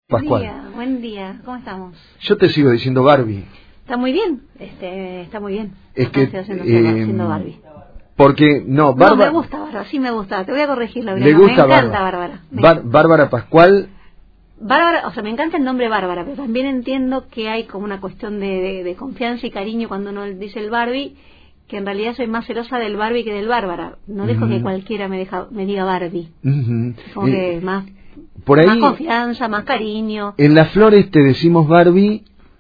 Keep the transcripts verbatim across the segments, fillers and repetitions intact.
Pascual. Buen día, buen día, ¿cómo estamos? Yo te sigo diciendo Barbie. Está muy bien, este, está muy bien. Es Acá que, estoy haciendo, eh, haciendo Barbie. Porque, no, Bárbara... No, me gusta Bárbara, sí me gusta, te voy a corregir la Le verdad. gusta Me encanta Bárbara. Bárbara. Me Bar- Bárbara Pascual. Bárbara, o sea, me encanta el nombre Bárbara, pero también entiendo que hay como una cuestión de, de, de confianza y cariño cuando uno dice el Barbie, que en realidad soy más celosa del Barbie que del Bárbara. No dejo Uh-huh. que cualquiera me deja me diga Barbie. Uh-huh. Como Eh, que más, por ahí, más confianza, más cariño. en las flores te decimos Barbie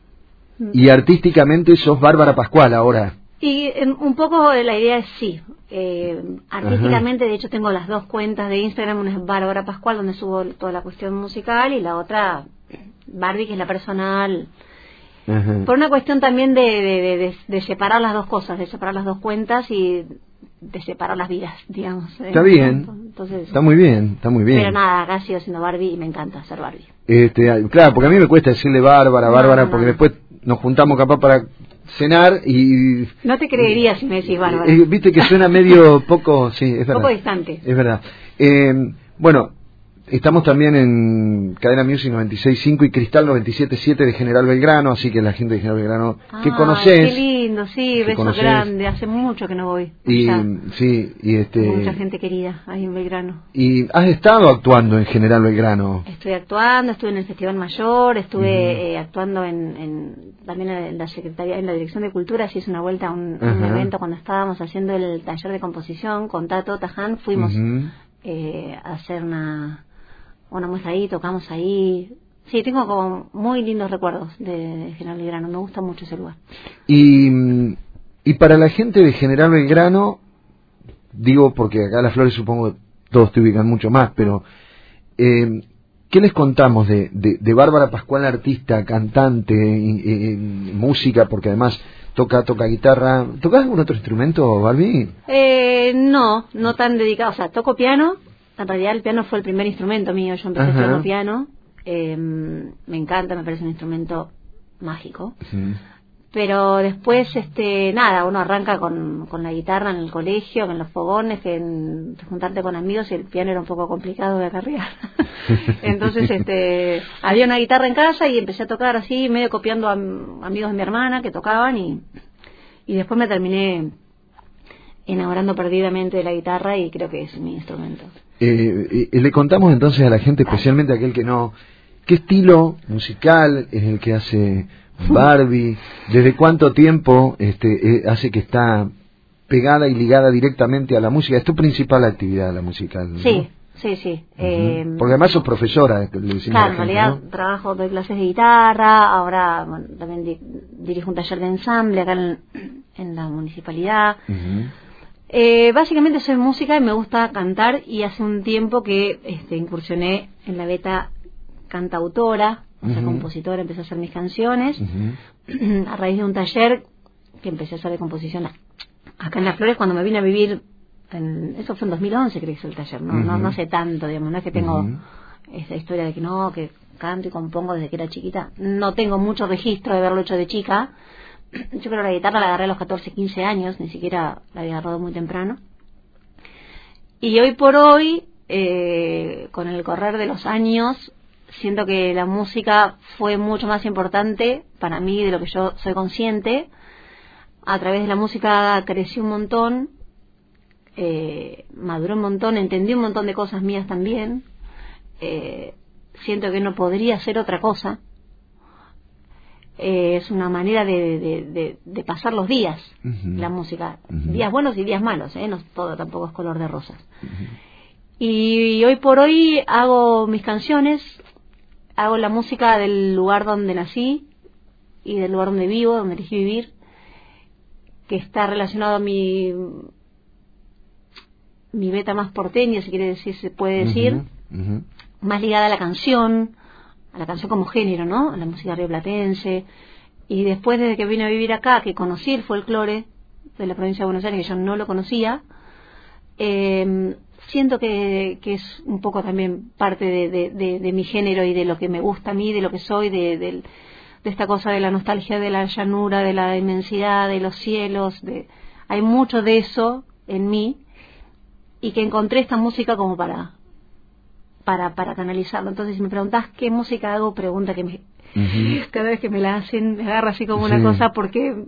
y artísticamente sos Bárbara Pascual ahora. Y eh, un poco la idea es sí, eh, artísticamente. Ajá. De hecho tengo las dos cuentas de Instagram, una es Bárbara Pascual donde subo toda la cuestión musical y la otra Barbie que es la personal. Ajá. Por una cuestión también de, de, de, de, de separar las dos cosas, de separar las dos cuentas y de separar las vidas, digamos. Está bien, entonces, está muy bien, está muy bien. Pero nada, acá sigo siendo Barbie y me encanta ser Barbie. Este, claro, porque a mí me cuesta decirle Bárbara, Bárbara, no, no, porque no. después nos juntamos capaz para cenar y... No te creería si me decís Bárbara. Eh, Viste que suena medio poco, sí, es verdad. Poco distante. Es verdad. Eh, bueno, estamos también en Cadena Music noventa y seis punto cinco y Cristal noventa y siete punto siete de General Belgrano, así que la gente de General Belgrano ah, que conocés. Qué lindo, sí, beso conocés. grande, hace mucho que no voy. Y, sí, y este... Mucha gente querida ahí en Belgrano. ¿Y has estado actuando en General Belgrano? Estoy actuando, estuve en el Festival Mayor, estuve uh-huh. eh, actuando en, en también en la Secretaría, en la Dirección de Cultura, así es una vuelta a un, uh-huh. un evento cuando estábamos haciendo el taller de composición con Tato Taján, fuimos uh-huh. eh, a hacer una... una muestra ahí, tocamos ahí. Sí, tengo como muy lindos recuerdos de General Belgrano, me gusta mucho ese lugar. Y, y para la gente de General Belgrano, digo porque acá Las Flores supongo que todos te ubican mucho más, pero eh, ¿qué les contamos de, de, de Bárbara Pascual, artista, cantante, eh, eh, música, porque además toca toca guitarra? ¿Tocas algún otro instrumento, Barbie? Eh, no, no tan dedicado, o sea, toco piano. En realidad el piano fue el primer instrumento mío, yo empecé tocando piano, eh, me encanta, me parece un instrumento mágico, uh-huh. pero después, este, nada, uno arranca con, con la guitarra en el colegio, en los fogones, que en, juntarte con amigos, y el piano era un poco complicado de acarrear, entonces este, había una guitarra en casa y empecé a tocar así, medio copiando a amigos de mi hermana que tocaban y, y después me terminé enamorando perdidamente de la guitarra y creo que es mi instrumento. Eh, eh, le contamos entonces a la gente, especialmente a aquel que no, ¿qué estilo musical es el que hace Barbie? ¿Desde cuánto tiempo este, eh, hace que está pegada y ligada directamente a la música? Es tu principal actividad, la musical, ¿no? Sí, sí, sí. Uh-huh. eh, Porque además sos profesora. Le decimos claro, a la gente, en realidad ¿no? trabajo, doy clases de guitarra, ahora bueno, también di, dirijo un taller de ensamble acá en, en la municipalidad. Uh-huh. Eh, básicamente soy música y me gusta cantar y hace un tiempo que este, incursioné en la beta cantautora, o sea, uh-huh. compositora, empecé a hacer mis canciones uh-huh. a raíz de un taller que empecé a hacer de composición acá en Las Flores cuando me vine a vivir, en, eso fue en dos mil once creo que hizo el taller, no, uh-huh. no, no sé tanto, digamos, no es que tengo uh-huh. esa historia de que no, que canto y compongo desde que era chiquita, no tengo mucho registro de haberlo hecho de chica. Yo creo que la guitarra la agarré a los catorce, quince años, ni siquiera la había agarrado muy temprano. Y hoy por hoy, eh, con el correr de los años, siento que la música fue mucho más importante para mí de lo que yo soy consciente. A través de la música crecí un montón, eh, maduré un montón, entendí un montón de cosas mías también. Eh, siento que no podría hacer otra cosa. Eh, es una manera de, de, de, de pasar los días, uh-huh. la música, uh-huh. días buenos y días malos, ¿eh? No todo tampoco es color de rosas. Uh-huh. Y, y hoy por hoy hago mis canciones, hago la música del lugar donde nací y del lugar donde vivo, donde elegí vivir, que está relacionado a mi mi beta más porteña, si quiere decir, se puede decir, uh-huh. Uh-huh. más ligada a la canción, a la canción como género, ¿no? A la música rioplatense. Y después, desde que vine a vivir acá, que conocí el folclore de la provincia de Buenos Aires, que yo no lo conocía, eh, siento que, que es un poco también parte de, de, de, de mi género y de lo que me gusta a mí, de lo que soy, de, de, de esta cosa de la nostalgia, de la llanura, de la inmensidad, de los cielos. De, hay mucho de eso en mí y que encontré esta música como para para para canalizarlo. Entonces, si me preguntás qué música hago, pregunta que me uh-huh. cada vez que me la hacen me agarra así como sí. una cosa, porque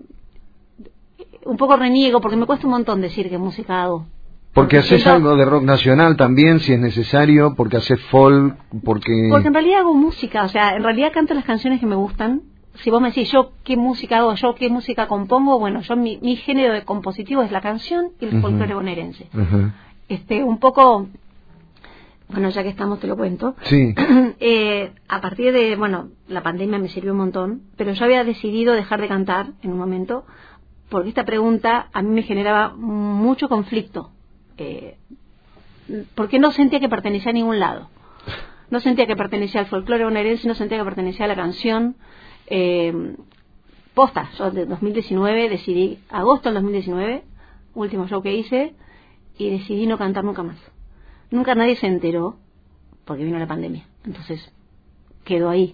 un poco reniego, porque me cuesta un montón decir qué música hago. Porque, porque haces siento... algo de rock nacional también, si es necesario, porque haces folk, porque... Porque en realidad hago música, o sea, en realidad canto las canciones que me gustan. Si vos me decís, yo qué música hago, yo qué música compongo, bueno, yo mi, mi género de compositivo es la canción y el uh-huh. folclore bonaerense. Uh-huh. Este, un poco, bueno, ya que estamos te lo cuento. Sí. eh, a partir de, bueno, la pandemia me sirvió un montón, pero yo había decidido dejar de cantar en un momento, porque esta pregunta a mí me generaba mucho conflicto. Eh, porque no sentía que pertenecía a ningún lado. No sentía que pertenecía al folclore bonaerense, no sentía que pertenecía a la canción. Eh, posta, yo de dos mil diecinueve decidí, agosto del dos mil diecinueve, último show que hice, y decidí no cantar nunca más. Nunca nadie se enteró, porque vino la pandemia. Entonces, quedó ahí.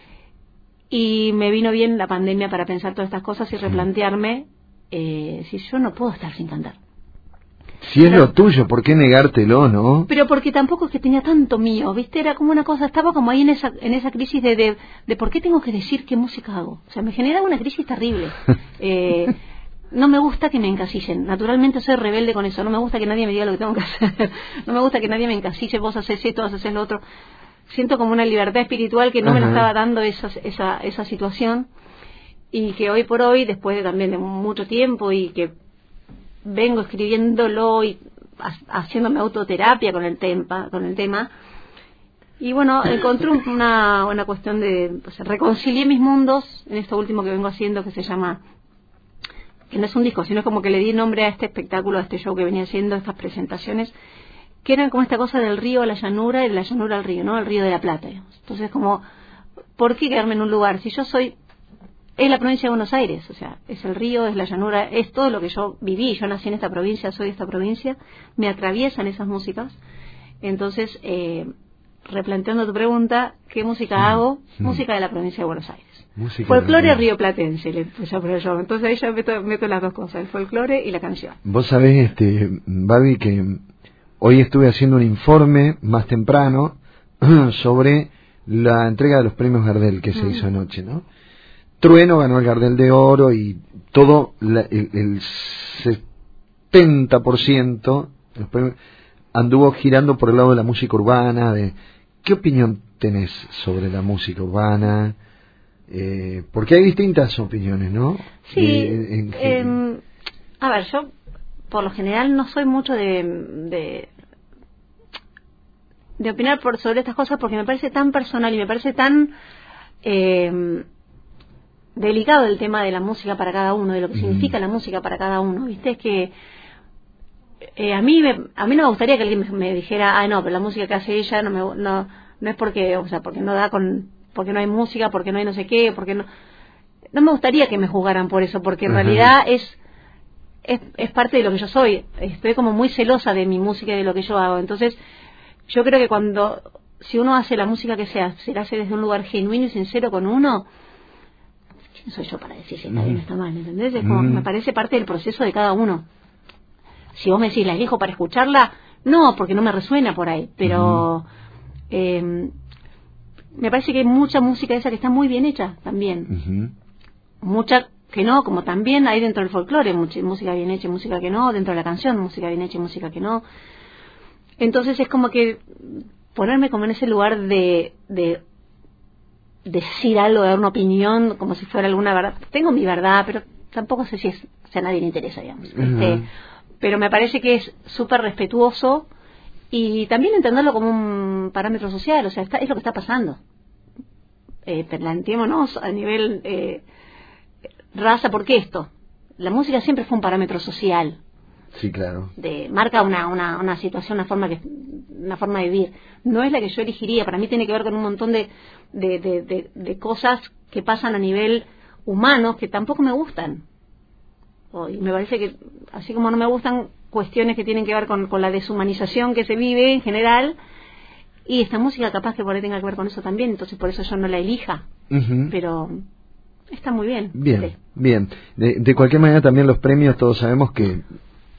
Y me vino bien la pandemia para pensar todas estas cosas y replantearme eh, si yo no puedo estar sin cantar. Si es lo tuyo, ¿por qué negártelo, no? Pero porque tampoco es que tenía tanto mío, ¿viste? Era como una cosa, estaba como ahí en esa en esa crisis de, de, de ¿por qué tengo que decir qué música hago? O sea, me generaba una crisis terrible. eh, no me gusta que me encasillen. Naturalmente soy rebelde con eso. No me gusta que nadie me diga lo que tengo que hacer. No me gusta que nadie me encasille, vos haces esto, vos haces lo otro. Siento como una libertad espiritual que no Ajá. me la estaba dando esa, esa, esa situación. Y que hoy por hoy, después de también de mucho tiempo y que vengo escribiéndolo y haciéndome autoterapia con el tema, con el tema y bueno, encontré una, una cuestión de, pues, reconcilié mis mundos en esto último que vengo haciendo, que se llama, que no es un disco, sino como que le di nombre a este espectáculo, a este show que venía haciendo, estas presentaciones, que eran como esta cosa del río a la llanura y de la llanura al río, ¿no? El río de la Plata, digamos. Entonces, como, ¿por qué quedarme en un lugar? Si yo soy es la provincia de Buenos Aires, o sea, es el río, es la llanura, es todo lo que yo viví. Yo nací en esta provincia, soy de esta provincia, me atraviesan esas músicas. Entonces, eh, replanteando tu pregunta, ¿qué música mm, hago? Mm. Música de la provincia de Buenos Aires. Música folclore rioplatense, le puse yo. Entonces ahí ya meto, meto las dos cosas, el folclore y la canción. Vos sabés, este, Babi, que hoy estuve haciendo un informe más temprano sobre la entrega de los premios Gardel que se mm. hizo anoche, ¿no? Trueno ganó el Gardel de Oro y todo la, el, el setenta por ciento anduvo girando por el lado de la música urbana. De, ¿qué opinión tenés sobre la música urbana? Eh, porque hay distintas opiniones, ¿no? Sí. Eh, en, eh, a ver, yo por lo general no soy mucho de, de de opinar por sobre estas cosas porque me parece tan personal y me parece tan eh, delicado el tema de la música para cada uno, de lo que mm. significa la música para cada uno, ¿viste? Es que eh, a mí me, a mí no me gustaría que alguien me, me dijera, ah, no, pero la música que hace ella no me, no no es porque, o sea, porque no da con, porque no hay música, porque no hay no sé qué, porque no no me gustaría que me juzgaran por eso, porque en uh-huh. realidad es, es es parte de lo que yo soy. Estoy como muy celosa de mi música y de lo que yo hago. Entonces, yo creo que cuando si uno hace la música que sea, se la hace desde un lugar genuino y sincero con uno, ¿quién soy yo para decir si está bien o está mal? ¿Entendés? Es como, mm. me parece parte del proceso de cada uno. Si vos me decís, ¿la elijo para escucharla? No, porque no me resuena por ahí. Pero mm. eh, me parece que hay mucha música esa que está muy bien hecha también. Mm-hmm. Mucha que no, como también hay dentro del folclore, mucha música bien hecha y música que no, dentro de la canción, música bien hecha y música que no. Entonces es como que ponerme como en ese lugar de... de decir algo, dar una opinión como si fuera alguna verdad. Tengo mi verdad, pero tampoco sé si es, si a nadie le interesa, digamos. Uh-huh. Este, pero me parece que es súper respetuoso y también entenderlo como un parámetro social, o sea, está, es lo que está pasando. Eh, planteémonos a nivel eh, raza, ¿por qué esto? La música siempre fue un parámetro social. Sí, claro. De, marca una, una, una situación, una forma que, una forma de vivir. No es la que yo elegiría. Para mí tiene que ver con un montón de, de, de, de, de cosas que pasan a nivel humano que tampoco me gustan. Oh, y me parece que, así como no me gustan cuestiones que tienen que ver con, con la deshumanización que se vive en general, y esta música capaz que por ahí tenga que ver con eso también, entonces por eso yo no la elija. Uh-huh. Pero está muy bien. Bien, sí. bien. De, de cualquier manera también los premios, todos sabemos que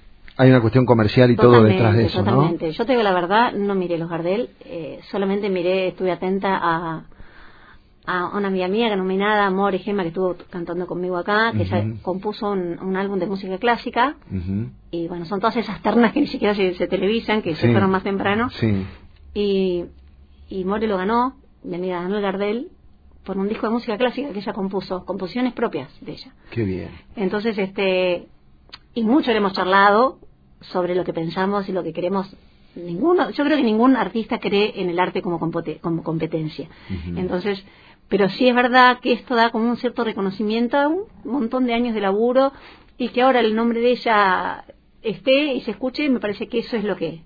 hay una cuestión comercial y totalmente, todo detrás de eso, totalmente. ¿no? Yo te digo la verdad, no miré los Gardel, eh, solamente miré, estuve atenta a, a una amiga mía, que nominada Amor y Gema, que estuvo cantando conmigo acá, que uh-huh. ella compuso un, un álbum de música clásica, uh-huh. y bueno, son todas esas ternas que ni siquiera se, se televisan, que sí. se fueron más temprano, sí. y, y More lo ganó, mi amiga ganó el Gardel, por un disco de música clásica que ella compuso, composiciones propias de ella. Qué bien. Entonces, este, y mucho le hemos charlado sobre lo que pensamos y lo que queremos. Ninguno, yo creo que ningún artista cree en el arte como, compote, como competencia. Uh-huh. Entonces, pero sí es verdad que esto da como un cierto reconocimiento a un montón de años de laburo, y que ahora el nombre de ella esté y se escuche, me parece que eso es lo que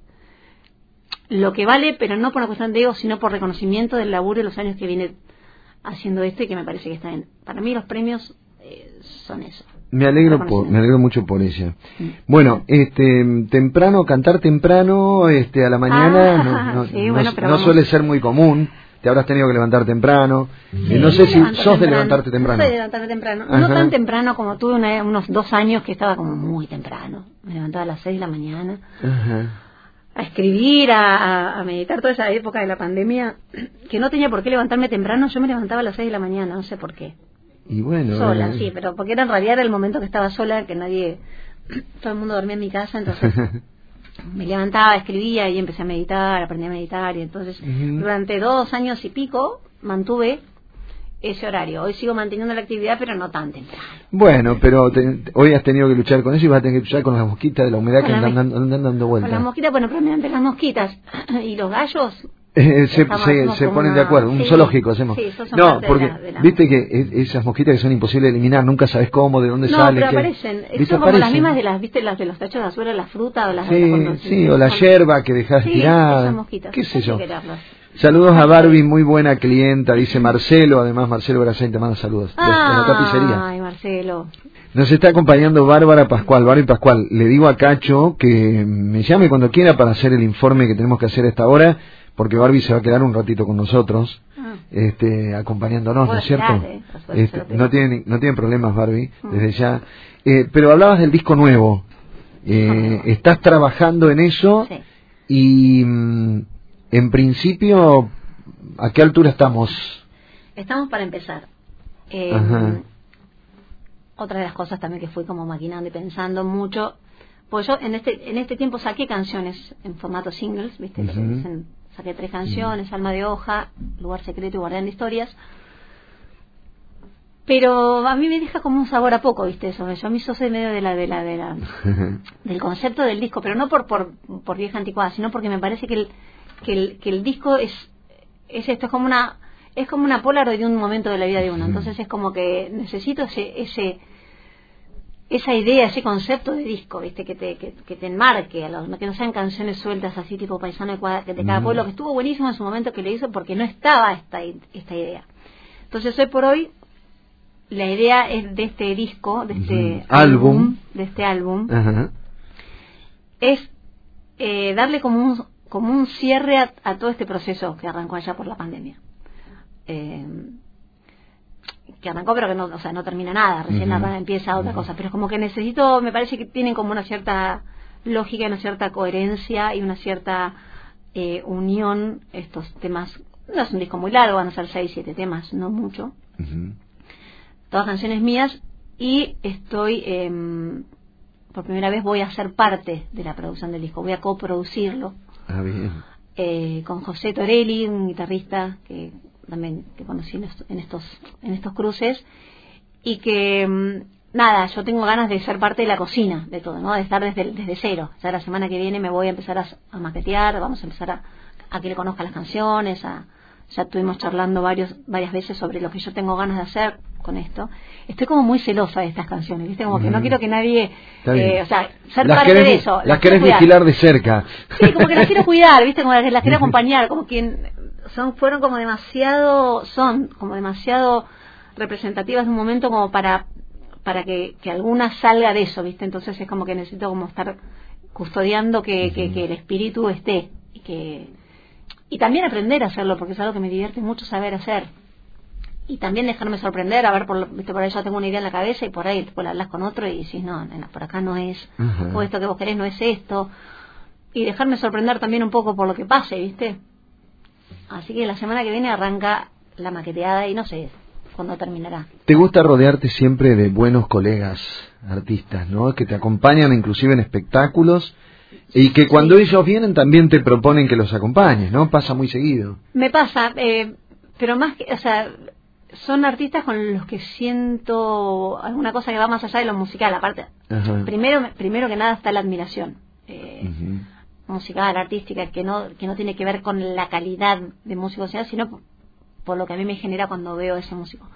lo que vale, pero no por una cuestión de ego, sino por reconocimiento del laburo y los años que viene haciendo esto, y que me parece que está bien. Para mí los premios eh, son eso. Me alegro por, me alegro mucho por ella. Sí. Bueno, este, temprano, cantar temprano, este, a la mañana, ah, no, no, sí, no, bueno, no suele ser muy común. Te habrás tenido que levantar temprano. Sí, eh, no sé si sos temprano. de levantarte temprano. No soy de levantarme temprano. Ajá. No tan temprano como tuve una, unos dos años que estaba como muy temprano. Me levantaba a las seis de la mañana. Ajá. A escribir, a, a meditar, toda esa época de la pandemia, que no tenía por qué levantarme temprano. Yo me levantaba a las seis de la mañana, no sé por qué. Y bueno, sola, eh. sí, pero porque era en realidad era el momento que estaba sola, que nadie, todo el mundo dormía en mi casa, entonces me levantaba, escribía y empecé a meditar, aprendí a meditar, y entonces uh-huh. durante dos años y pico mantuve ese horario. Hoy sigo manteniendo la actividad, pero no tan temprano. Bueno, pero te, hoy has tenido que luchar con eso, y vas a tener que luchar con las mosquitas de la humedad con que andan, andan, andan dando vueltas. Con las mosquitas, bueno, pero mediante las mosquitas y los gallos... Eh, se se, se ponen una... de acuerdo, un sí, zoológico hacemos. Sí, no, porque de la, de la... viste que es, esas mosquitas que son imposibles de eliminar, nunca sabes cómo, de dónde no, salen. No, pero que... aparecen. Son como aparecen? Las mismas de las, viste, las de los tachos de basura, la fruta o las... Sí, las sí, o la yerba que dejas sí, tirada. Esas mosquitas. ¿Qué sé yo? Saludos a Barbie, muy buena clienta, dice Marcelo. Además, Marcelo Gracén te manda saludos. Ah, de, de la tapicería. Ay, Marcelo. Nos está acompañando Bárbara Pascual. Barbie Pascual, le digo a Cacho que me llame cuando quiera para hacer el informe que tenemos que hacer a esta hora, porque Barbie se va a quedar un ratito con nosotros, ah. este, acompañándonos, ¿no es cierto? Quedar, eh, este, no tienen no tienen problemas, Barbie, mm. desde ya. Eh, pero hablabas del disco nuevo. Eh, ah. Estás trabajando en eso, sí. Y mm, en principio, ¿a qué altura estamos? Estamos para empezar. Eh, otra de las cosas también que fui como maquinando y pensando mucho, pues yo en este en este tiempo saqué canciones en formato singles, ¿viste? Uh-huh. Dicen, saqué tres canciones, uh-huh. Alma de hoja, Lugar secreto y Guardián de historias. Pero a mí me deja como un sabor a poco, ¿viste? Eso. Yo a mí soy medio de la de la de la del concepto del disco, pero no por por por vieja anticuada, sino porque me parece que el que el que el disco es es esto, es como una es como una Polaroid de un momento de la vida de uno. Entonces es como que necesito ese ese esa idea, ese concepto de disco, ¿viste? Que te que, que te enmarque, a los, que no sean canciones sueltas así tipo Paisano de, cuadra, de cada pueblo, que estuvo buenísimo en su momento que le hizo, porque no estaba esta esta idea. Entonces hoy por hoy la idea es de este disco, de este uh-huh. álbum, álbum, de este álbum, uh-huh. es eh, darle como un como un cierre a, a todo este proceso que arrancó allá por la pandemia. Eh, que arrancó pero que no, o sea, no termina nada, recién uh-huh. empieza otra uh-huh. cosa, pero es como que necesito, me parece que tienen como una cierta lógica, una cierta coherencia y una cierta eh, unión estos temas. No es un disco muy largo, van a ser seis, siete temas, no mucho. Uh-huh. Todas canciones mías, y estoy eh, por primera vez voy a ser parte de la producción del disco, voy a coproducirlo. Ah, bien. Eh, con José Torelli, un guitarrista que también que conocí en estos en estos, en estos cruces, y que nada, yo tengo ganas de ser parte de la cocina de todo, ¿no? De estar desde desde cero. Ya la semana que viene me voy a empezar a, a maquetear, vamos a empezar a, a que le conozca las canciones, a ya estuvimos charlando varios, varias veces sobre lo que yo tengo ganas de hacer con esto. Estoy como muy celosa de estas canciones, ¿viste? Como que no quiero que nadie, eh, o sea, ser las parte querés, de eso. Las querés vigilar de cerca. Sí, como que las quiero cuidar, ¿viste? Como que las quiero acompañar, como que son, fueron como demasiado, son como demasiado representativas de un momento como para para que, que alguna salga de eso, ¿viste? Entonces es como que necesito como estar custodiando que, uh-huh. que, que el espíritu esté, y que y también aprender a hacerlo, porque es algo que me divierte mucho saber hacer. y también dejarme sorprender, a ver, por, ¿viste? Por ahí yo tengo una idea en la cabeza y por ahí después la hablas con otro y decís, no, nena, por acá no es, uh-huh. o esto que vos querés no es esto, y dejarme sorprender también un poco por lo que pase, ¿viste? Así que la semana que viene arranca la maqueteada y no sé cuándo terminará. ¿Te gusta rodearte siempre de buenos colegas artistas, ¿no? Que te acompañan inclusive en espectáculos y que cuando sí. ellos vienen también te proponen que los acompañes, ¿no? Pasa muy seguido. Me pasa, eh, pero más que, o sea, son artistas con los que siento alguna cosa que va más allá de lo musical, aparte. Ajá. Primero, primero que nada está la admiración. Eh, uh-huh. musical, artística, que no que no tiene que ver con la calidad de músico, sino por, por lo que a mí me genera cuando veo ese músico.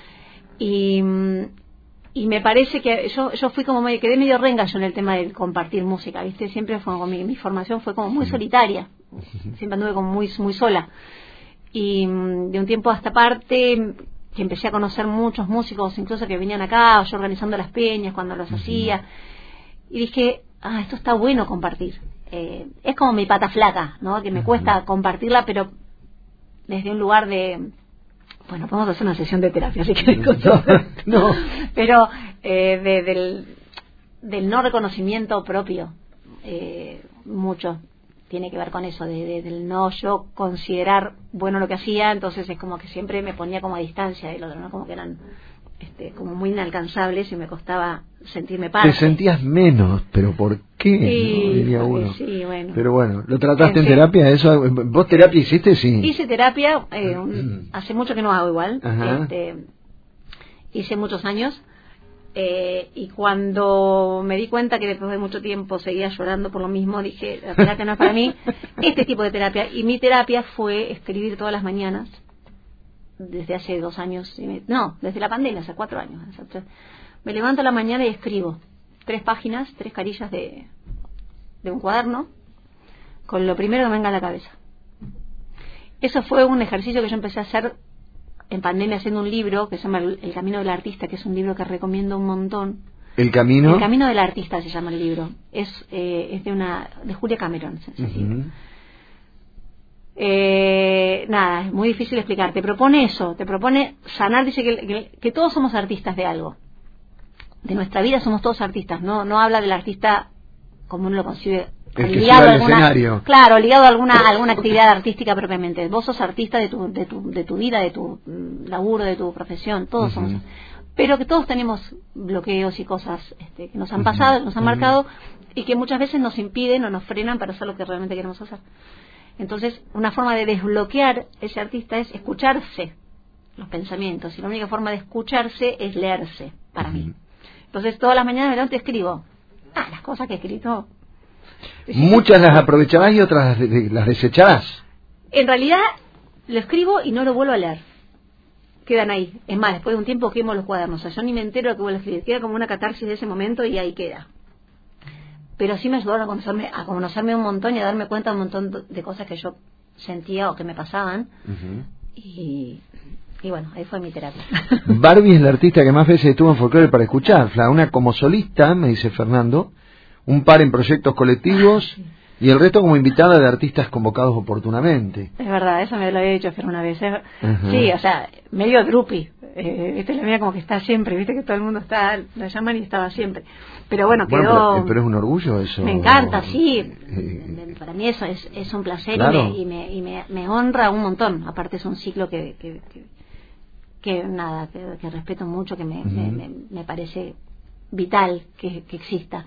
Y, y me parece que yo yo fui como me quedé medio renga yo en el tema del compartir música, ¿viste? Siempre fue como mi, mi formación fue como muy solitaria. Siempre anduve como muy muy sola. Y de un tiempo a esta parte que empecé a conocer muchos músicos, incluso que venían acá, o yo organizando las peñas cuando los hacía. Y dije, ah, esto está bueno compartir. Eh, es como mi pata flaca, ¿no? Que me uh-huh. cuesta compartirla, pero desde un lugar de, bueno, podemos hacer una sesión de terapia, así que no, no. pero eh, de, del, del no reconocimiento propio, eh, mucho tiene que ver con eso, de, de, del no yo considerar bueno lo que hacía, entonces es como que siempre me ponía como a distancia del otro, ¿no? Como que eran este, como muy inalcanzables y me costaba sentirme parte. Te sentías menos, pero ¿por qué? Sí, ¿no? Diría uno. Sí, bueno. Pero bueno, ¿lo trataste en, en terapia? ¿Eso? ¿Vos terapia hiciste? Sí. Hice terapia, eh, un, hace mucho que no hago igual. Ajá. Este, hice muchos años. Eh, y cuando me di cuenta que después de mucho tiempo seguía llorando por lo mismo, dije, la terapia no es para mí, este tipo de terapia. Y mi terapia fue escribir todas las mañanas, desde hace dos años, no, desde la pandemia, hace cuatro años. Me levanto a la mañana y escribo tres páginas, tres carillas de, de un cuaderno, con lo primero que me venga a la cabeza. Eso fue un ejercicio que yo empecé a hacer en pandemia haciendo un libro que se llama El Camino del Artista, que es un libro que recomiendo un montón. ¿El Camino? El Camino del Artista se llama el libro. Es eh, es de una de Julia Cameron. Uh-huh. eh, nada, es muy difícil explicar. Te propone eso, te propone sanar, dice que, que, que todos somos artistas de algo. De nuestra vida somos todos artistas. No no habla del artista como uno lo concibe. El que ligado sube al escenario. Claro, ligado a alguna alguna actividad artística propiamente. Vos sos artista de tu de tu de tu vida, de tu laburo, de tu profesión, todos uh-huh. somos. Pero que todos tenemos bloqueos y cosas este, que nos han pasado, uh-huh. nos han uh-huh. marcado y que muchas veces nos impiden o nos frenan para hacer lo que realmente queremos hacer. Entonces, una forma de desbloquear ese artista es escucharse los pensamientos, y la única forma de escucharse es leerse, para uh-huh. mí. Entonces, todas las mañanas me levanto y escribo. Ah, las cosas que he escrito. Muchas las aprovecharás y otras las desecharás. En realidad lo escribo y no lo vuelvo a leer. Quedan ahí. Es más, después de un tiempo quemo los cuadernos. O sea, yo ni me entero de que vuelvo a escribir. Queda como una catarsis de ese momento y ahí queda. Pero sí me ayudaron a conocerme, a conocerme un montón y a darme cuenta de un montón de cosas que yo sentía o que me pasaban. Uh-huh. Y, y bueno, ahí fue mi terapia. Barbie es la artista que más veces estuvo en Folklore para escuchar. Una como solista, me dice Fernando, un par en proyectos colectivos y el resto como invitada de artistas convocados oportunamente. Es verdad, eso me lo había dicho Fer una vez. Uh-huh. Sí, o sea, medio groupie. Eh, viste, la mía como que está siempre, viste que todo el mundo está, la llaman y estaba siempre. Pero bueno, quedó... Bueno, pero, pero es un orgullo eso. Me encanta, sí. Eh, Para mí eso es, es un placer. Claro. y, me, y, me, y me, me honra un montón. Aparte es un ciclo que, que, que, que nada, que, que respeto mucho, que me, uh-huh. me, me, me parece vital que, que exista.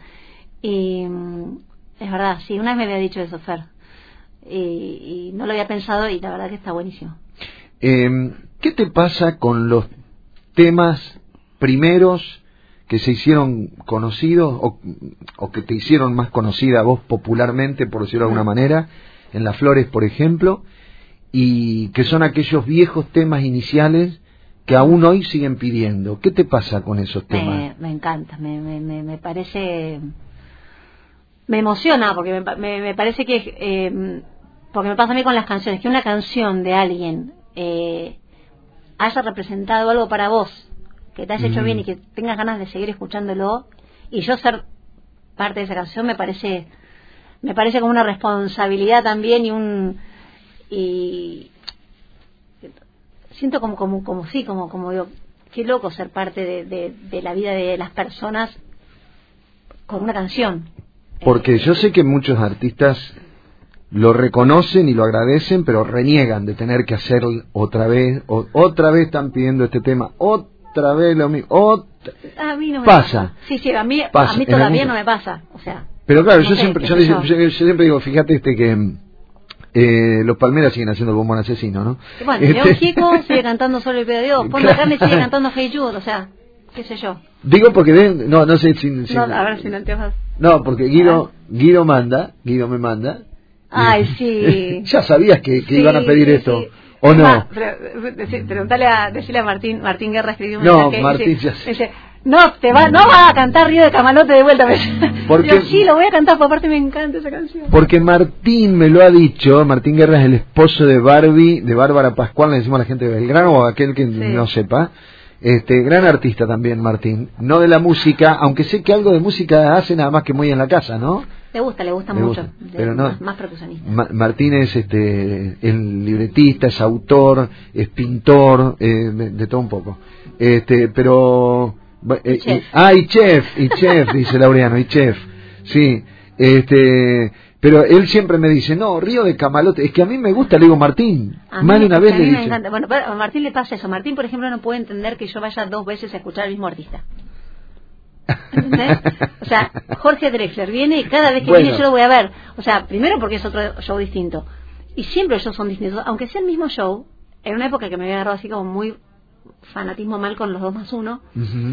Y es verdad, sí, una vez me había dicho eso, Fer, y, y no lo había pensado y la verdad que está buenísimo. Eh, ¿Qué te pasa con los temas primeros que se hicieron conocidos o, o que te hicieron más conocida a vos popularmente, por decirlo de alguna manera, en Las Flores, por ejemplo, y que son aquellos viejos temas iniciales que aún hoy siguen pidiendo? ¿Qué te pasa con esos temas? Me, me encanta, me, me, me, me parece... Me emociona porque me, me, me parece que eh, porque me pasa a mí con las canciones, que una canción de alguien eh, haya representado algo para vos, que te haya hecho mm. bien y que tengas ganas de seguir escuchándolo, y yo ser parte de esa canción me parece me parece como una responsabilidad también y un y siento como, como, como sí, como, como digo, qué loco ser parte de, de, de la vida de las personas con una canción. Porque eh, yo sé que muchos artistas lo reconocen y lo agradecen, pero reniegan de tener que hacer otra vez, o, otra vez están pidiendo este tema, otra vez lo mismo, otra... a mí no me pasa. pasa. Sí, sí, a mí, pasa. a mí todavía no me pasa, o sea. Pero claro, no yo, sé, siempre, yo, yo. yo, yo siempre digo, fíjate este que eh, los Palmeras siguen haciendo el bombón asesino, ¿no? Bueno, este... León Gieco sigue cantando Solo el Pie de Dios, Paul McCartney sigue cantando Hey Jude, o sea, qué sé yo. Digo porque ven, no, no sé si... si no, a ver si no anteojos. No, porque Guido, Guido manda, Guido me manda. Ay, sí. Ya sabías que, que sí, iban a pedir sí, esto, sí. ¿o no? Ah, pero, dec, preguntale a, decirle a Martín, Martín Guerra escribió un no, mensaje. Martín dice, ya sé. dice, no, te va, no va a cantar Río de Camalote de vuelta. Porque, yo sí, lo voy a cantar, porque aparte me encanta esa canción. Porque Martín me lo ha dicho, Martín Guerra es el esposo de Barbie, de Bárbara Pascual, le decimos a la gente de Belgrano, o a aquel que sí. no sepa. Este, gran artista también, Martín. No de la música, aunque sé que algo de música hace nada más que muy en la casa, ¿no? Le gusta, le gusta le mucho. Gusta, de, pero no. Más, más percusionista. Ma Martín es este, el libretista, es autor, es pintor, eh, de, de todo un poco. Este, pero... Eh, y y, ah, y chef, y chef, dice Laureano, y chef. Sí, este... Pero él siempre me dice, no, Río de Camalote, es que a mí me gusta, le digo Martín, a mí, más de una vez a le mí me dice. encanta. Bueno, a Martín le pasa eso. Martín, por ejemplo, no puede entender que yo vaya dos veces a escuchar al mismo artista. ¿Entendés? O sea, Jorge Drexler viene y cada vez que bueno. viene yo lo voy a ver. O sea, primero porque es otro show distinto. Y siempre los shows son distintos. Aunque sea el mismo show, en una época que me había agarrado así como muy fanatismo mal con los dos más uno,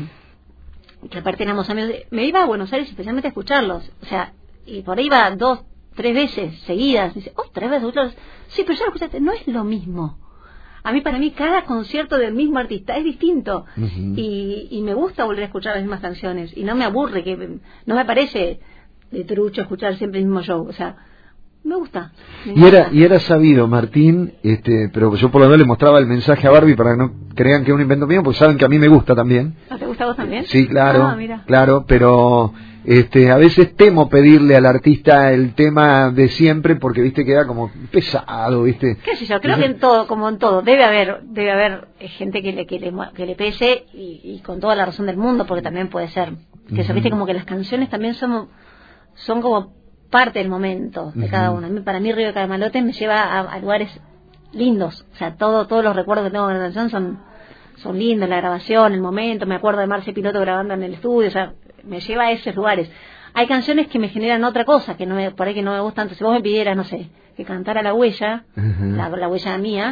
uh-huh. que aparte éramos amigos, me iba a Buenos Aires especialmente a escucharlos. O sea, y por ahí iba dos, tres veces seguidas. Dice, oh, tres veces escucharlos. Sí, pero ya lo escuchaste. No es lo mismo. A mí, para mí, cada concierto del mismo artista es distinto. Uh-huh. y, y me gusta volver a escuchar las mismas canciones. Y no me aburre, que no me parece de trucho escuchar siempre el mismo show. O sea, me gusta. Me y, era, y era sabido, Martín, este, pero yo por lo menos le mostraba el mensaje a Barbie para que no crean que es un invento mío, porque saben que a mí me gusta también. ¿Ah, te gusta a vos también? Sí, claro, ah, mira. claro, pero... Este, a veces temo pedirle al artista el tema de siempre porque viste queda como pesado, viste. Qué sé yo, creo Entonces, que en todo, como en todo, debe haber, debe haber gente que le que le, que le pese y, y con toda la razón del mundo, porque también puede ser que uh-huh. viste como que las canciones también son son como parte del momento de uh-huh. cada uno. Para mí Río de Camalote me lleva a, a lugares lindos, o sea, todo todos los recuerdos que tengo de la canción son son lindos, la grabación, el momento, me acuerdo de Marce Piloto grabando en el estudio, o sea, me lleva a esos lugares. Hay canciones que me generan otra cosa, que no me, por ahí que no me gustan. Entonces, si vos me pidieras, no sé, que cantara La Huella, uh-huh. la, la huella mía,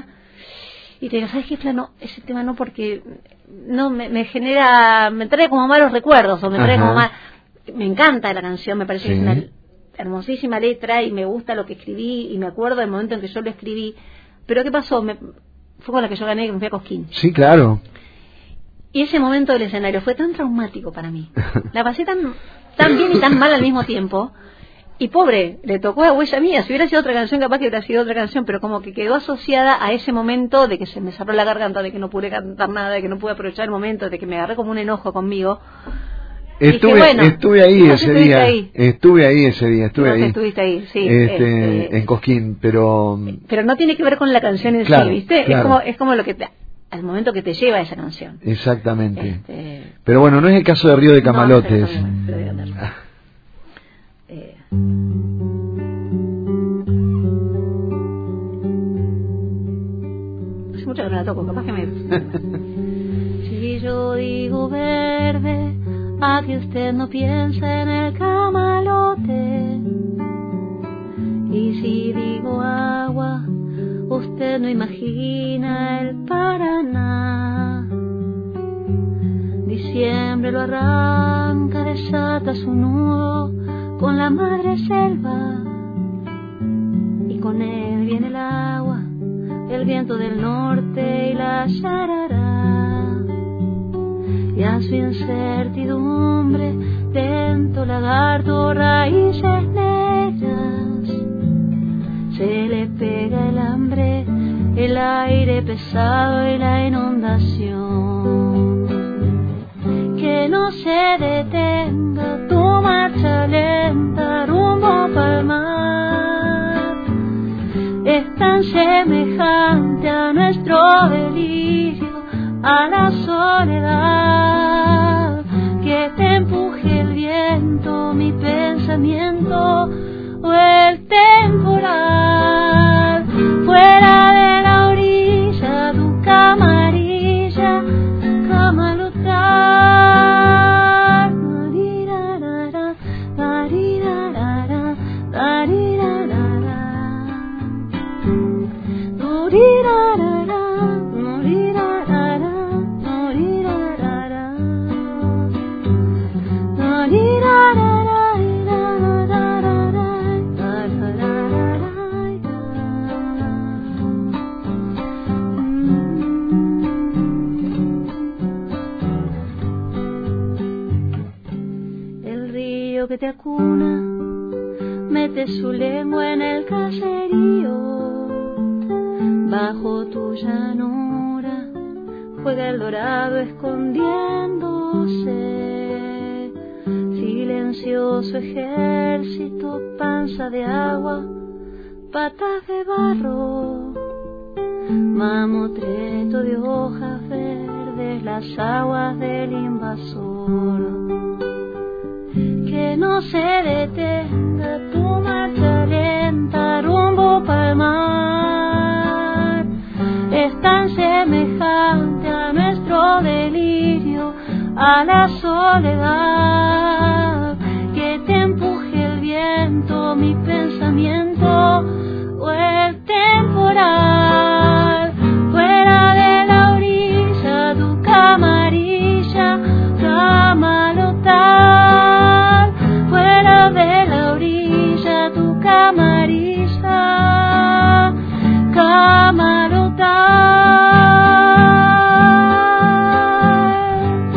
y te digo, ¿sabes qué, Flano? Ese tema no, porque no me, me genera, me trae como malos recuerdos, o me trae uh-huh. como mal. Me encanta la canción, me parece sí. que es una hermosísima letra, y me gusta lo que escribí, y me acuerdo del momento en que yo lo escribí. Pero ¿qué pasó? Me, fue con la que yo gané, que me fui a Cosquín. Sí, claro. Y ese momento del escenario fue tan traumático para mí. La pasé tan, tan bien y tan mal al mismo tiempo. Y pobre, le tocó a Huella Mía. Si hubiera sido otra canción, capaz que hubiera sido otra canción, pero como que quedó asociada a ese momento de que se me cerró la garganta, de que no pude cantar nada, de que no pude aprovechar el momento, de que me agarré como un enojo conmigo. Estuve, dije, bueno, estuve ahí ese día. Ahí. Estuve ahí ese día, estuve ahí. Estuviste ahí, sí. Este, este, en Cosquín, pero... Pero no tiene que ver con la canción en claro, sí, ¿viste? Claro. Es como es como lo que te... al momento que te lleva esa canción. Exactamente. Este... Pero bueno, no es el caso de Río de Camalotes. No, no, no, no, no. eh... Hace mucho que no la toco, capaz que me... Si yo digo verde, a que usted no piensa en el camalote. Y si digo agua, usted no imagina el Paraná. Diciembre lo arranca, desata su nudo con la madre selva, y con él viene el agua, el viento del norte y la yarará. Y a su incertidumbre, tento, lagarto, raíces negras, se le pega el hambre, el aire pesado y la inundación. Que no se detenga tu marcha lenta rumbo pa'l mar, es tan semejante a nuestro delirio a la soledad, que te empuje el viento, mi pensamiento o el temporal, fuera de la orilla, tu camarilla, camalotar. Que te acuna, mete su lengua en el caserío, bajo tu llanura juega el dorado escondiéndose, silencioso ejército, panza de agua, patas de barro, mamotreto de hojas verdes, las aguas del invasor. Que no se detenga tu marcha lenta rumbo pa'l mar, es tan semejante a nuestro delirio, a la soledad, que te empuje el viento, mi pensamiento o el temporal, fuera de la orilla, tu camarilla, camalotar. De la orilla, tu camarilla, camalotar.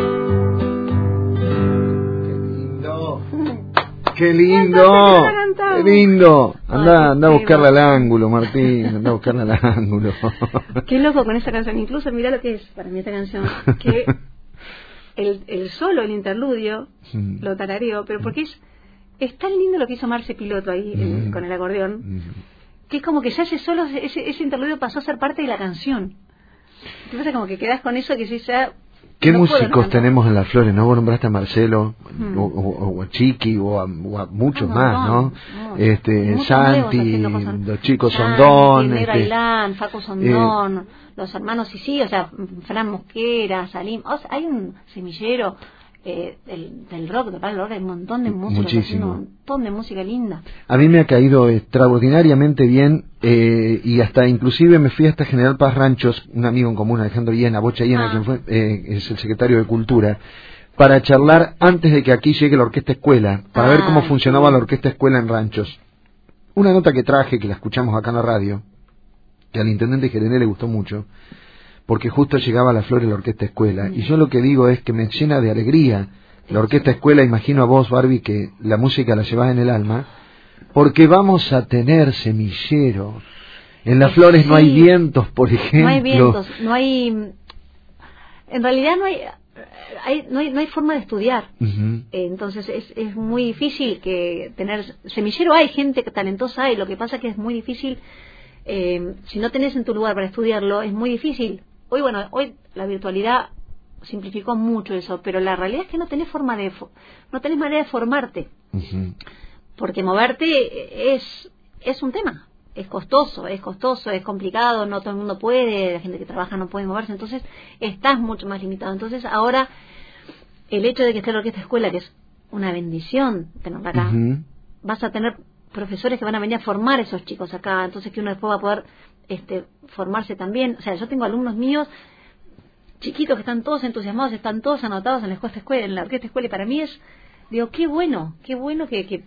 ¡Qué lindo! ¡Qué lindo! ¡Qué lindo! Anda, anda a buscarla al ángulo, Martín, anda a buscarla al ángulo. Qué loco con esa canción, incluso mirá lo que es para mí esta canción, que el, el solo, el interludio, lo tarareo, pero porque es Es tan lindo lo que hizo Marce Piloto ahí mm. eh, con el acordeón, mm. que es como que ya ese solo, ese, ese interludio pasó a ser parte de la canción. Entonces como que quedás con eso que sí ya... ¿Qué no músicos no tenemos en Las Flores? ¿No? Vos nombraste a Marcelo, mm. o, o, o a Chiqui, o a, o a muchos ah, más, ¿no? no. este Santi, los chicos Santi, Sondón, Negro este, Ailán, Facu Sondón, eh, los hermanos Sisi, o sea, Fran Mosquera, Salim, o sea, hay un semillero... Eh, del, del rock, de Pablo Lora, hay un montón de música, muchísimo, un montón de música linda. A mí me ha caído extraordinariamente bien, eh, y hasta inclusive me fui hasta General Paz Ranchos, un amigo en común, Alejandro Hiena, Bocha Hiena, ah. quien fue, eh, es el secretario de Cultura, para charlar antes de que aquí llegue la Orquesta Escuela, para ah, ver cómo funcionaba sí. la Orquesta Escuela en Ranchos. Una nota que traje, que la escuchamos acá en la radio, que al intendente Gerené le gustó mucho, porque justo llegaba a Las Flores la Orquesta Escuela, mm. y yo lo que digo es que me llena de alegría la Orquesta Escuela. Imagino a vos, Barbie, que la música la llevás en el alma, porque vamos a tener semillero. En Las Flores sí. no hay vientos, por ejemplo. No hay vientos, no hay... En realidad no hay... Hay, no, hay, no hay forma de estudiar. Uh-huh. Entonces es, es muy difícil que tener... Semillero hay, gente talentosa hay, lo que pasa que es muy difícil... Eh, si no tenés en tu lugar para estudiarlo, es muy difícil. Hoy, bueno, hoy la virtualidad simplificó mucho eso, pero la realidad es que no tenés forma de, no tenés manera de formarte, uh-huh. porque moverte es, es un tema, es costoso, es costoso, es complicado, no todo el mundo puede, la gente que trabaja no puede moverse, entonces estás mucho más limitado. Entonces ahora, el hecho de que esté la Orquesta Escuela, que es una bendición tenerla acá, uh-huh. vas a tener profesores que van a venir a formar a esos chicos acá, entonces que uno después va a poder este, formarse también. O sea, yo tengo alumnos míos chiquitos que están todos entusiasmados, están todos anotados en la Orquesta Escuela, en la Orquesta Escuela, y para mí es, digo, qué bueno, qué bueno que, que,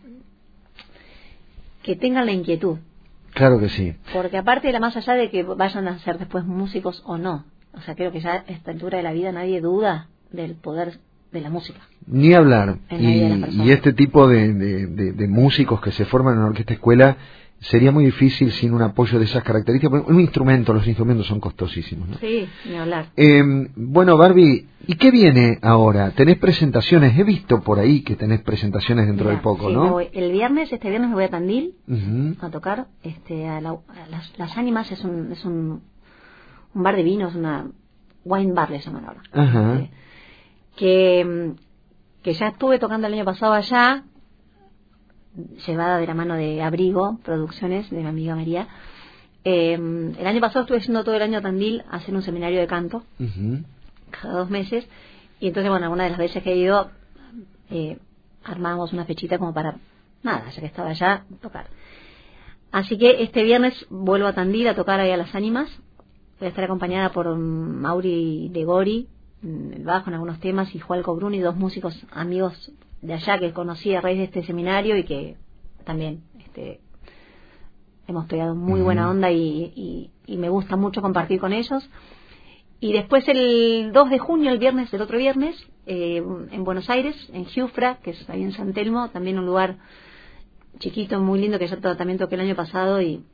que tengan la inquietud. Claro que sí. Porque aparte de la más allá de que vayan a ser después músicos o no, o sea, creo que ya a esta altura de la vida nadie duda del poder de la música. Ni hablar. Y, y este tipo de, de, de, de músicos que se forman en la Orquesta Escuela sería muy difícil sin un apoyo de esas características. Un instrumento, los instrumentos son costosísimos, ¿no? Sí, ni hablar. Eh, bueno, Barbie, ¿y qué viene ahora? ¿Tenés presentaciones? He visto por ahí que tenés presentaciones dentro Mira, de poco, sí, ¿no? Voy, el viernes, este viernes me voy a Tandil uh-huh. a tocar. Este, a la, a las, las Ánimas es un, es un, un bar de vinos, una Wine Bar le llaman ahora. Ajá. Eh, que, que ya estuve tocando el año pasado allá, llevada de la mano de Abrigo Producciones, de mi amiga María. Eh, el año pasado estuve yendo todo el año a Tandil a hacer un seminario de canto, uh-huh. cada dos meses, y entonces, bueno, alguna de las veces que he ido, eh, armábamos una fechita como para, nada, ya que estaba allá, tocar. Así que este viernes vuelvo a Tandil a tocar ahí a Las Ánimas. Voy a estar acompañada por Mauri de Gori, el bajo en algunos temas, y Jualco Bruni, dos músicos amigos de allá que conocí a raíz de este seminario y que también este, hemos pegado muy uh-huh. buena onda y, y, y me gusta mucho compartir con ellos. Y después el dos de junio, el viernes, el otro viernes, eh, en Buenos Aires, en Giufra, que es ahí en San Telmo, también un lugar chiquito, muy lindo, que yo también toqué el año pasado y,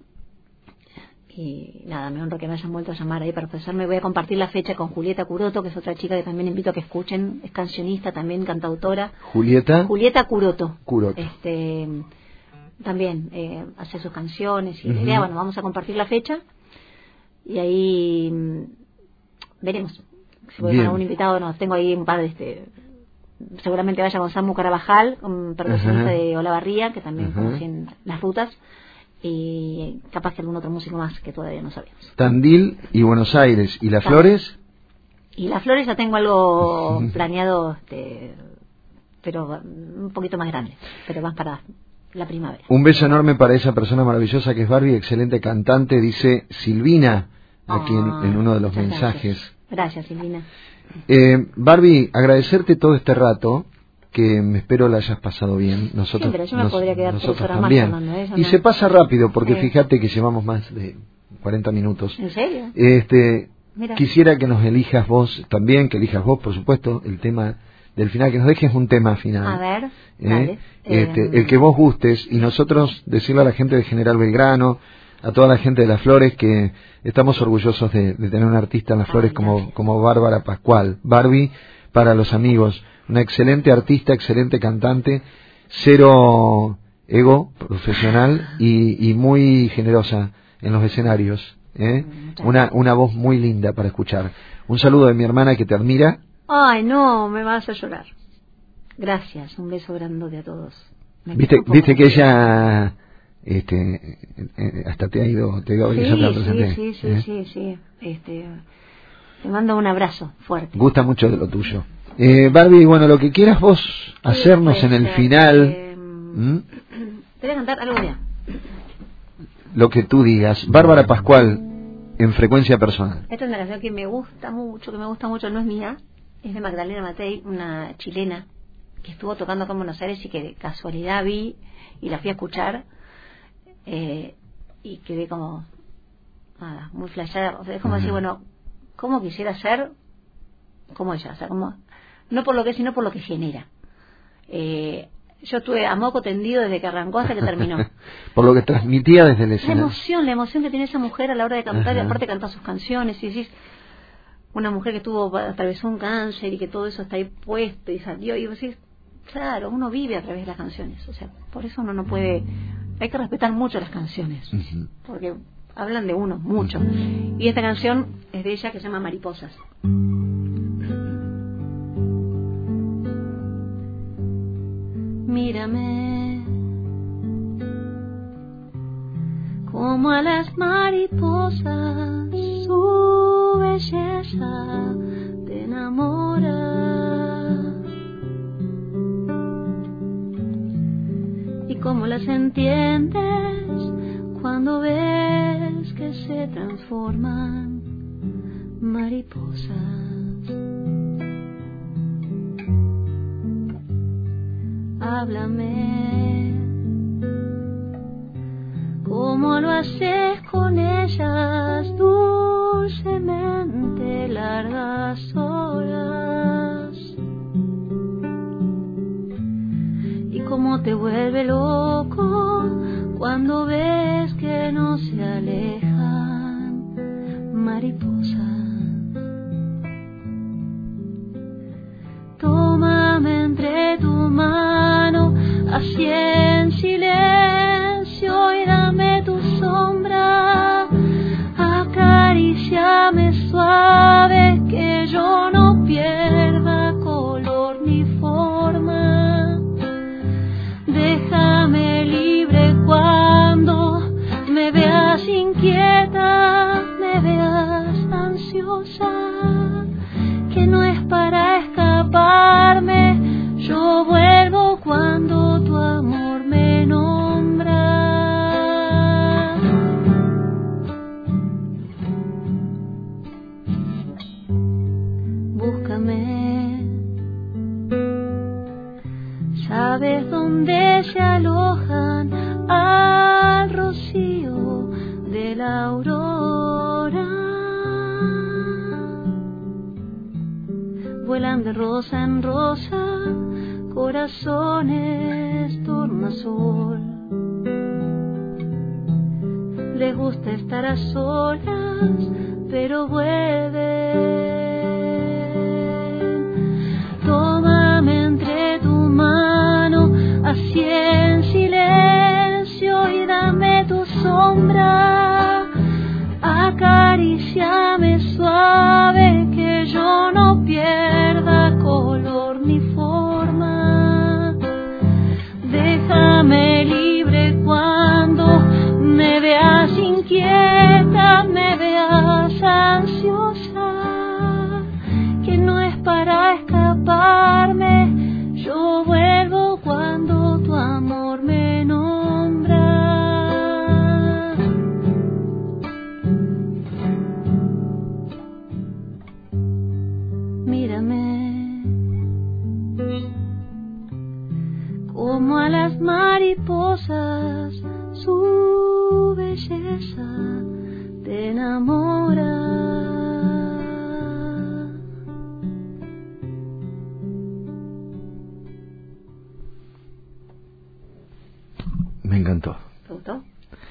y nada, me honro que me hayan vuelto a llamar ahí para ofrecerme. Voy a compartir la fecha con Julieta Curoto, que es otra chica que también invito a que escuchen, es cancionista, también cantautora. Julieta. Julieta Curoto. Curoto. Este, también eh, hace sus canciones y uh-huh. idea, bueno, vamos a compartir la fecha y ahí mmm, veremos si voy con algún invitado. No, tengo ahí un par de este, seguramente vaya con Samu Carabajal, un percusionista uh-huh. de Olavarría, que también uh-huh. conocen las rutas, y capaz que algún otro músico más que todavía no sabemos. Tandil y Buenos Aires. ¿Y Las Flores? Y Las Flores ya tengo algo planeado, este, pero un poquito más grande, pero más para la primavera. Un beso enorme para esa persona maravillosa que es Barbie, excelente cantante, dice Silvina, aquí oh, en, en uno de los mensajes. Gracias, gracias Silvina. Eh, Barbie, agradecerte todo este rato, que me espero la hayas pasado bien. Nosotros, sí, pero yo me nos, podría quedar nosotros tres horas también. Más de eso, y ¿no? se pasa rápido, porque sí. fíjate que llevamos más de cuarenta minutos. ¿En serio? Este, Mira. Quisiera que nos elijas vos también, que elijas vos, por supuesto, el tema del final, que nos dejes un tema final. A ver, ¿eh? vale. Este, eh... el que vos gustes, y nosotros decirle a la gente de General Belgrano, a toda la gente de Las Flores, que estamos orgullosos de, de tener un artista en Las Flores Ay, como, como Bárbara Pascual. Barbie, para los amigos, una excelente artista, excelente cantante, cero ego profesional y, y muy generosa en los escenarios, ¿eh? Una, una voz muy linda para escuchar. Un saludo de mi hermana que te admira. Ay, no, me vas a llorar. Gracias, un beso grandote a todos. Me viste, viste que ella este, eh, hasta te ha ido, te ha ido sí, a sí, sí, sí, ¿eh? sí, sí, este, te mando un abrazo fuerte. Gusta mucho de lo tuyo. Eh, Barbie, bueno, lo que quieras vos hacernos sí, en el final. Eh, ¿Mm? Te voy a cantar algo ya. Lo que tú digas. Bárbara Pascual, en Frecuencia Personal. Esta es una canción que me gusta mucho, que me gusta mucho, no es mía, es de Magdalena Matei, una chilena que estuvo tocando acá en Buenos Aires y que de casualidad vi y la fui a escuchar eh, y quedé como nada, muy flashada. O sea, es como uh-huh. decir, bueno, ¿cómo quisiera ser como ella? O sea, como no por lo que es, sino por lo que genera. Eh, yo estuve a moco tendido desde que arrancó hasta que terminó. Por lo que transmitía desde el escenario. La emoción, la emoción que tiene esa mujer a la hora de cantar, uh-huh. y aparte cantar sus canciones, y decís, una mujer que tuvo, atravesó un cáncer y que todo eso está ahí puesto y salió, y vos decís, claro, uno vive a través de las canciones. O sea, por eso uno no puede, hay que respetar mucho las canciones, uh-huh. porque hablan de uno, mucho. Uh-huh. Y esta canción es de ella, que se llama Mariposas. Mírame como a las mariposas, su belleza te enamora, y como las entiendes cuando ves que se transforman mariposas. Háblame como lo haces con ellas, dulcemente largas horas, y cómo te vuelve loco cuando ves que no se alejan mariposas. Tómame entre tu mano, así en silencio, y dame tu sombra, acaríciame suave, que no es para escaparme. Yo vuelvo cuando tu amor me nombra. Búscame, sabes dónde se alojan al rocío de la aurora. Vuelan de rosa en rosa, corazones tornasol. Les gusta estar a solas, pero vuelven. Tómame entre tu mano, así en silencio, y dame tu sombra. Acaríciame suave, que yo no pierda color ni forma. Déjame libre cuando me veas inquieta, me veas ansiosa, que no es para escaparme. Yo vuelvo cuando tu amor me nombra. Mírame, como a las mariposas, su belleza te enamora. Me encantó. ¿Te gustó?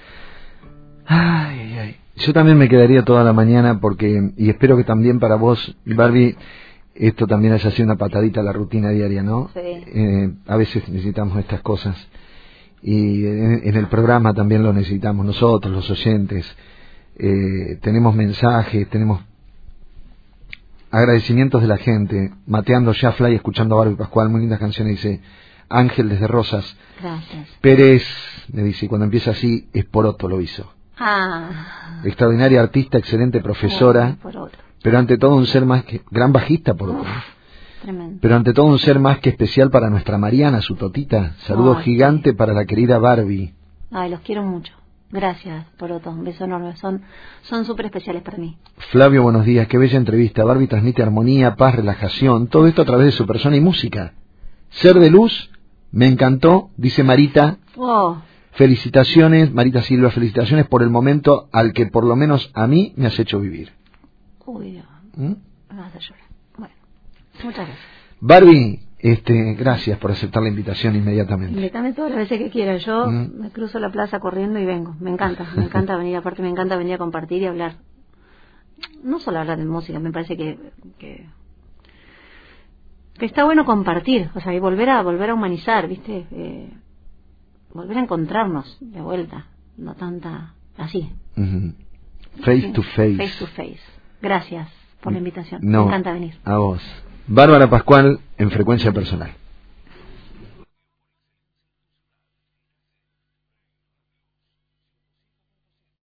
Ay, ay, ay. Yo también me quedaría toda la mañana porque, y espero que también para vos, Barbie, esto también haya sido una patadita a la rutina diaria, ¿no? Sí. Eh, a veces necesitamos estas cosas. Y en, en el programa también lo necesitamos nosotros, los oyentes. Eh, tenemos mensajes, tenemos agradecimientos de la gente. Mateando Shafla y escuchando a Barbie Pascual, muy lindas canciones, dice Ángel desde Rosas. Gracias. Pérez, me dice, cuando empieza así, es Poroto lo hizo. Ah. Extraordinaria artista, excelente profesora, Oh, por otro. pero ante todo un ser más que... Gran bajista, Poroto. Tremendo. Pero ante todo un ser más que especial para nuestra Mariana, su totita. Saludo Ay, gigante sí. para la querida Barbie. Ay, los quiero mucho. Gracias, Poroto. Un beso enorme. Son son súper especiales para mí. Flavio, buenos días. Qué bella entrevista. Barbie transmite armonía, paz, relajación. Todo esto a través de su persona y música. Ser de luz, me encantó, dice Marita. Oh, Felicitaciones, Marita Silva, felicitaciones por el momento al que por lo menos a mí me has hecho vivir. uy, Dios. ¿Mm? Me vas a llorar. Bueno, muchas gracias. Barbie, este, gracias por aceptar la invitación inmediatamente. Invítame todas las veces que quieras. Yo Mm. me cruzo la plaza corriendo y vengo. Me encanta, me encanta venir. Aparte me encanta venir a compartir y hablar. No solo hablar de música, me parece que... que que está bueno compartir, o sea, y volver a volver a humanizar, ¿viste? Eh, volver a encontrarnos de vuelta, no tanta así. Uh-huh. Face Sí, to face. Face to face. Gracias por la invitación. No, Me encanta venir. a vos. Bárbara Pascual en Frecuencia Personal.